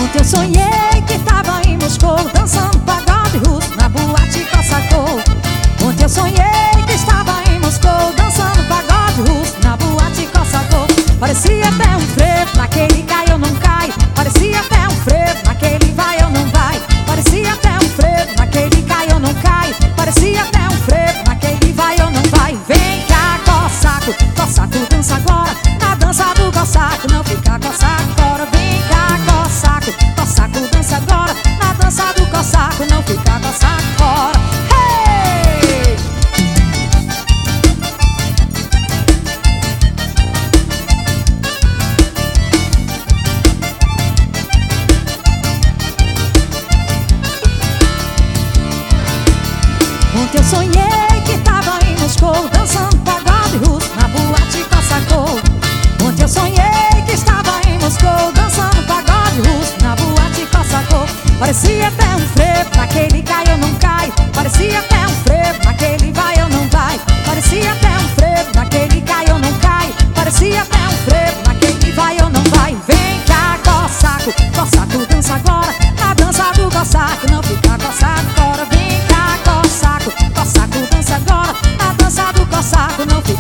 Ontem eu sonhei que tava em Moscou, dançando pagode russo na boate Cossacô. Ontem eu sonhei que estava em Moscou, dançando pagode russo na boate Cossacô. Parecia até um frevo, naquele cai eu não caio. Parecia até um frevo, naquele vai eu não vai. Parecia até um frevo, naquele cai eu não caio. Parecia até um frevo, naquele vai eu não vai. Vem cá, Cossaco, Cossaco dança agora, na dança do Cossaco, não fica Cossaco fora. Vem cá, Cossaco, Cossaco dança agora, na dança do Cossaco, não fica Cossaco fora. Hey! Ontem eu sonhei que tava em Moscou, dançando pagode russo na boate Cossacô. Ontem eu sonhei que estava em Moscou, dançando pagode russo na boate Cossacô. Parecia até um frevo, naquele cai eu não caio. Parecia até um frevo, naquele vai eu não vai. Parecia até um frevo, naquele cai eu não caio. Parecia até um frevo, naquele vai eu não vai. Vem cá, Cossaco, Cossaco dança agora, na dança do Cossaco, não fica Cossaco fora. Vem cá, Cossaco, Cossaco dança agora, na dança do Cossaco, não fica